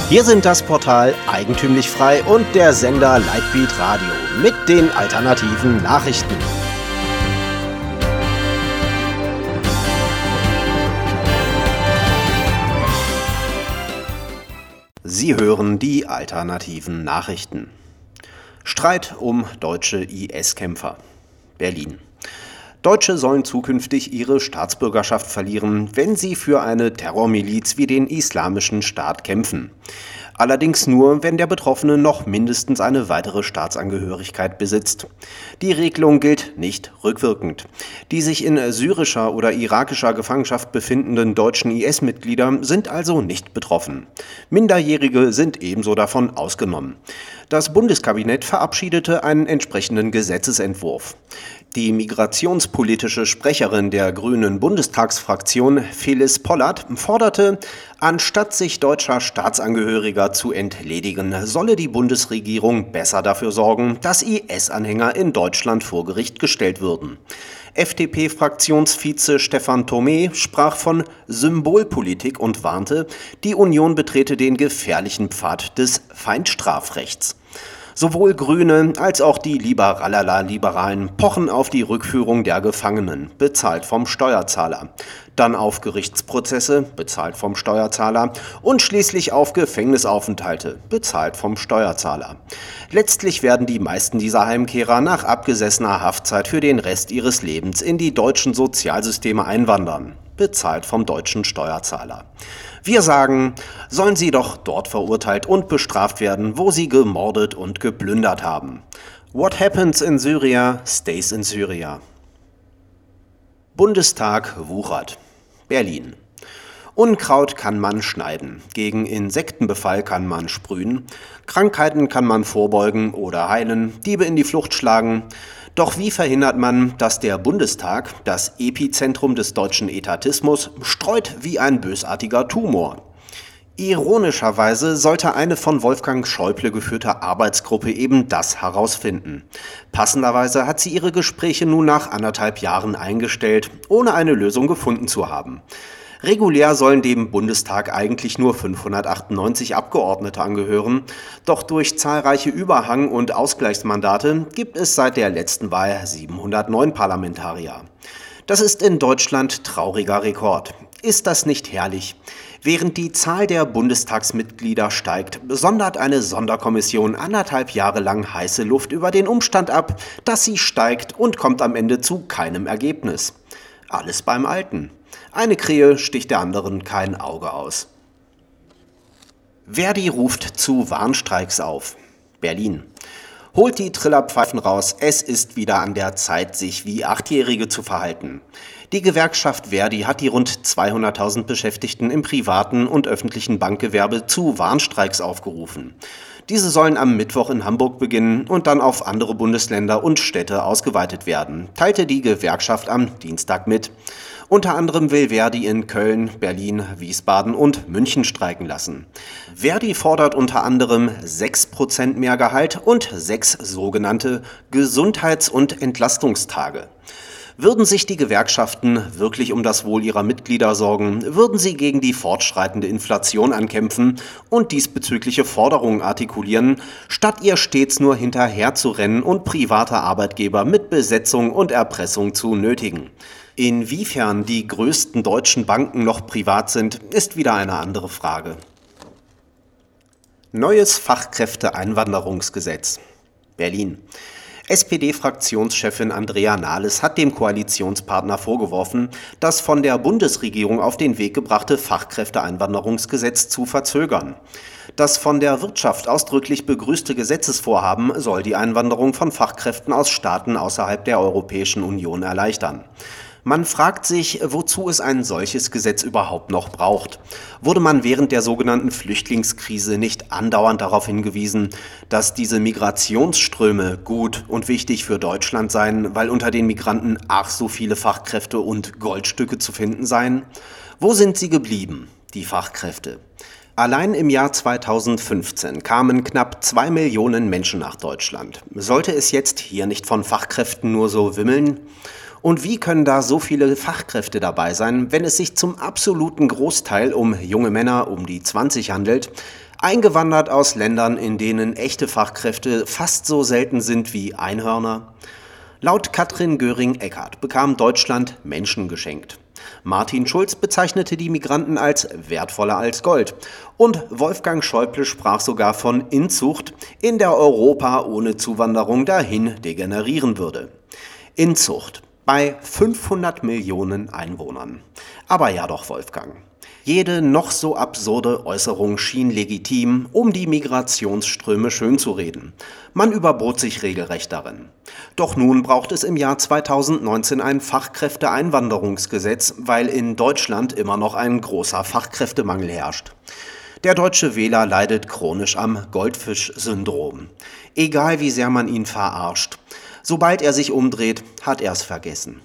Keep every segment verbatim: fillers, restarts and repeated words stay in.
Hier sind das Portal Eigentümlich Frei und der Sender Lightbeat Radio mit den alternativen Nachrichten. Sie hören die alternativen Nachrichten. Streit um deutsche I S-Kämpfer. Berlin. Deutsche sollen zukünftig ihre Staatsbürgerschaft verlieren, wenn sie für eine Terrormiliz wie den Islamischen Staat kämpfen. Allerdings nur, wenn der Betroffene noch mindestens eine weitere Staatsangehörigkeit besitzt. Die Regelung gilt nicht rückwirkend. Die sich in syrischer oder irakischer Gefangenschaft befindenden deutschen I S-Mitglieder sind also nicht betroffen. Minderjährige sind ebenso davon ausgenommen. Das Bundeskabinett verabschiedete einen entsprechenden Gesetzesentwurf. Die migrationspolitische Sprecherin der Grünen Bundestagsfraktion, Phyllis Pollert, forderte, anstatt sich deutscher Staatsangehöriger zu entledigen, solle die Bundesregierung besser dafür sorgen, dass I S-Anhänger in Deutschland vor Gericht gestellt würden. F D P-Fraktionsvize Stefan Thomé sprach von Symbolpolitik und warnte, die Union betrete den gefährlichen Pfad des Feindstrafrechts. Sowohl Grüne als auch die Liberalala-Liberalen pochen auf die Rückführung der Gefangenen, bezahlt vom Steuerzahler, dann auf Gerichtsprozesse, bezahlt vom Steuerzahler und schließlich auf Gefängnisaufenthalte, bezahlt vom Steuerzahler. Letztlich werden die meisten dieser Heimkehrer nach abgesessener Haftzeit für den Rest ihres Lebens in die deutschen Sozialsysteme einwandern, bezahlt vom deutschen Steuerzahler. Wir sagen, sollen sie doch dort verurteilt und bestraft werden, wo sie gemordet und geplündert haben. What happens in Syria stays in Syria. Bundestag wuchert. Berlin. Unkraut kann man schneiden, gegen Insektenbefall kann man sprühen, Krankheiten kann man vorbeugen oder heilen, Diebe in die Flucht schlagen. Doch wie verhindert man, dass der Bundestag, das Epizentrum des deutschen Etatismus, streut wie ein bösartiger Tumor? Ironischerweise sollte eine von Wolfgang Schäuble geführte Arbeitsgruppe eben das herausfinden. Passenderweise hat sie ihre Gespräche nun nach anderthalb Jahren eingestellt, ohne eine Lösung gefunden zu haben. Regulär sollen dem Bundestag eigentlich nur fünfhundertachtundneunzig Abgeordnete angehören, doch durch zahlreiche Überhang- und Ausgleichsmandate gibt es seit der letzten Wahl siebenhundertneun Parlamentarier. Das ist in Deutschland trauriger Rekord. Ist das nicht herrlich? Während die Zahl der Bundestagsmitglieder steigt, sondert eine Sonderkommission anderthalb Jahre lang heiße Luft über den Umstand ab, dass sie steigt und kommt am Ende zu keinem Ergebnis. Alles beim Alten. Eine Krähe sticht der anderen kein Auge aus. Verdi ruft zu Warnstreiks auf. Berlin. Holt die Trillerpfeifen raus, es ist wieder an der Zeit, sich wie Achtjährige zu verhalten. Die Gewerkschaft Verdi hat die rund zweihunderttausend Beschäftigten im privaten und öffentlichen Bankgewerbe zu Warnstreiks aufgerufen. Diese sollen am Mittwoch in Hamburg beginnen und dann auf andere Bundesländer und Städte ausgeweitet werden, teilte die Gewerkschaft am Dienstag mit. Unter anderem will Verdi in Köln, Berlin, Wiesbaden und München streiken lassen. Verdi fordert unter anderem sechs Prozent mehr Gehalt und sechs sogenannte Gesundheits- und Entlastungstage. Würden sich die Gewerkschaften wirklich um das Wohl ihrer Mitglieder sorgen, würden sie gegen die fortschreitende Inflation ankämpfen und diesbezügliche Forderungen artikulieren, statt ihr stets nur hinterherzurennen und private Arbeitgeber mit Besetzung und Erpressung zu nötigen. Inwiefern die größten deutschen Banken noch privat sind, ist wieder eine andere Frage. Neues Fachkräfteeinwanderungsgesetz. Berlin. S P D-Fraktionschefin Andrea Nahles hat dem Koalitionspartner vorgeworfen, das von der Bundesregierung auf den Weg gebrachte Fachkräfteeinwanderungsgesetz zu verzögern. Das von der Wirtschaft ausdrücklich begrüßte Gesetzesvorhaben soll die Einwanderung von Fachkräften aus Staaten außerhalb der Europäischen Union erleichtern. Man fragt sich, wozu es ein solches Gesetz überhaupt noch braucht. Wurde man während der sogenannten Flüchtlingskrise nicht andauernd darauf hingewiesen, dass diese Migrationsströme gut und wichtig für Deutschland seien, weil unter den Migranten ach so viele Fachkräfte und Goldstücke zu finden seien? Wo sind sie geblieben, die Fachkräfte? Allein im Jahr zweitausendfünfzehn kamen knapp zwei Millionen Menschen nach Deutschland. Sollte es jetzt hier nicht von Fachkräften nur so wimmeln? Und wie können da so viele Fachkräfte dabei sein, wenn es sich zum absoluten Großteil um junge Männer um die zwanzig handelt? Eingewandert aus Ländern, in denen echte Fachkräfte fast so selten sind wie Einhörner. Laut Katrin Göring-Eckardt bekam Deutschland Menschen geschenkt. Martin Schulz bezeichnete die Migranten als wertvoller als Gold. Und Wolfgang Schäuble sprach sogar von Inzucht, in der Europa ohne Zuwanderung dahin degenerieren würde. Inzucht bei fünfhundert Millionen Einwohnern. Aber ja doch, Wolfgang. Jede noch so absurde Äußerung schien legitim, um die Migrationsströme schönzureden. Man überbot sich regelrecht darin. Doch nun braucht es im Jahr zweitausendneunzehn ein Fachkräfteeinwanderungsgesetz, weil in Deutschland immer noch ein großer Fachkräftemangel herrscht. Der deutsche Wähler leidet chronisch am Goldfisch-Syndrom. Egal wie sehr man ihn verarscht, sobald er sich umdreht, hat er es vergessen.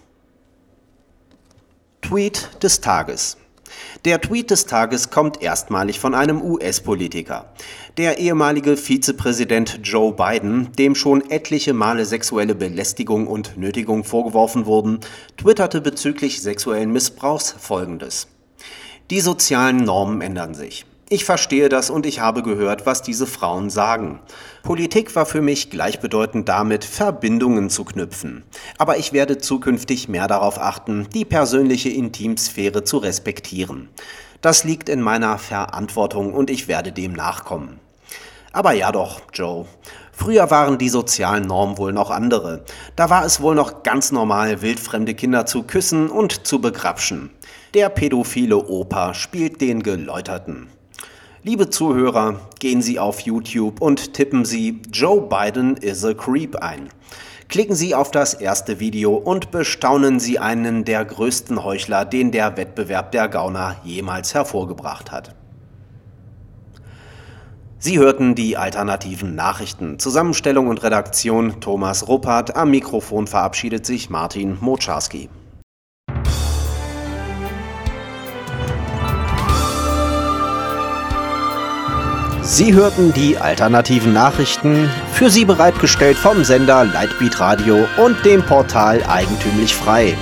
Tweet des Tages. Der Tweet des Tages kommt erstmalig von einem U S-Politiker. Der ehemalige Vizepräsident Joe Biden, dem schon etliche Male sexuelle Belästigung und Nötigung vorgeworfen wurden, twitterte bezüglich sexuellen Missbrauchs Folgendes: Die sozialen Normen ändern sich. Ich verstehe das und ich habe gehört, was diese Frauen sagen. Politik war für mich gleichbedeutend damit, Verbindungen zu knüpfen. Aber ich werde zukünftig mehr darauf achten, die persönliche Intimsphäre zu respektieren. Das liegt in meiner Verantwortung und ich werde dem nachkommen. Aber ja doch, Joe. Früher waren die sozialen Normen wohl noch andere. Da war es wohl noch ganz normal, wildfremde Kinder zu küssen und zu begrapschen. Der pädophile Opa spielt den Geläuterten. Liebe Zuhörer, gehen Sie auf YouTube und tippen Sie Joe Biden is a Creep ein. Klicken Sie auf das erste Video und bestaunen Sie einen der größten Heuchler, den der Wettbewerb der Gauner jemals hervorgebracht hat. Sie hörten die alternativen Nachrichten. Zusammenstellung und Redaktion Thomas Ruppert. Am Mikrofon verabschiedet sich Martin Moczarski. Sie hörten die alternativen Nachrichten, für Sie bereitgestellt vom Sender Lightbeat Radio und dem Portal Eigentümlich Frei.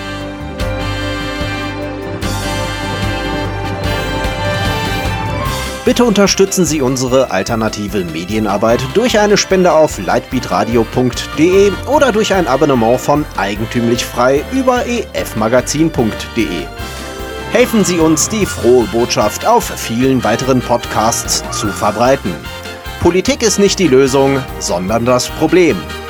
Bitte unterstützen Sie unsere alternative Medienarbeit durch eine Spende auf lightbeatradio punkt de oder durch ein Abonnement von Eigentümlich Frei über e f magazin punkt de. Helfen Sie uns, die frohe Botschaft auf vielen weiteren Podcasts zu verbreiten. Politik ist nicht die Lösung, sondern das Problem.